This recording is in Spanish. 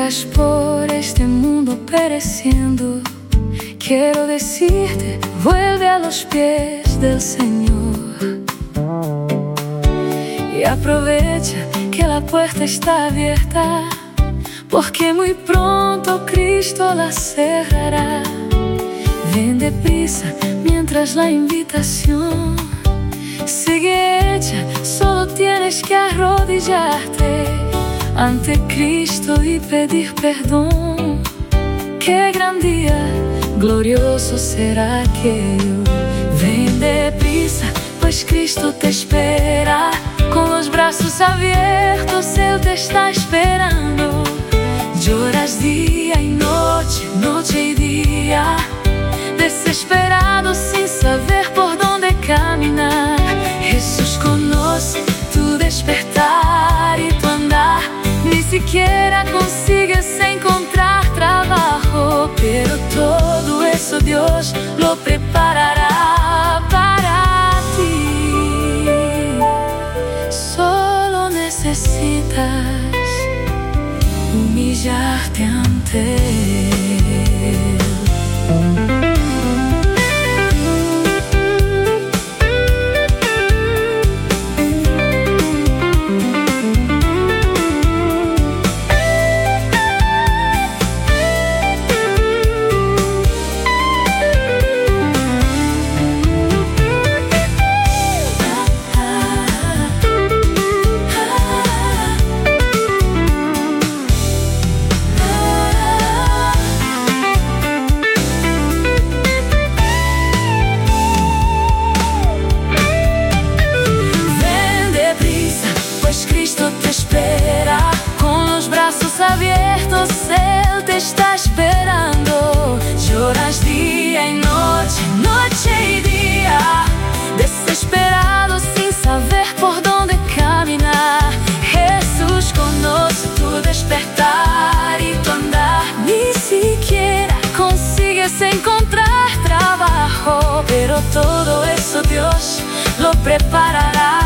andas por este mundo pereciendo, quiero decirte, vuelve a los pies del Señor y aprovecha que la puerta está abierta, porque muy pronto Cristo la cerrará. Ven deprisa mientras la invitación sigue hecha, solo tienes que arrodillarte ante Cristo y pedir perdón. Qué gran día, glorioso será aquel. Ven deprisa, pues Cristo te espera. Con los brazos abiertos Él te está esperando. Lloras día y noche, noche y día, desesperado sin saber por dónde caminar. Jesús conoce tu despertar y tu andar. Ni siquiera consigues encontrar trabajo, pero todo eso Dios lo preparará para ti. Solo necesitas humillarte ante Él. Abiertos, Él te está esperando. Lloras día y noche, noche y día, desesperado sin saber por dónde caminar. Jesús conoce tu despertar y tu andar. Ni siquiera consigues encontrar trabajo, pero todo eso Dios lo preparará.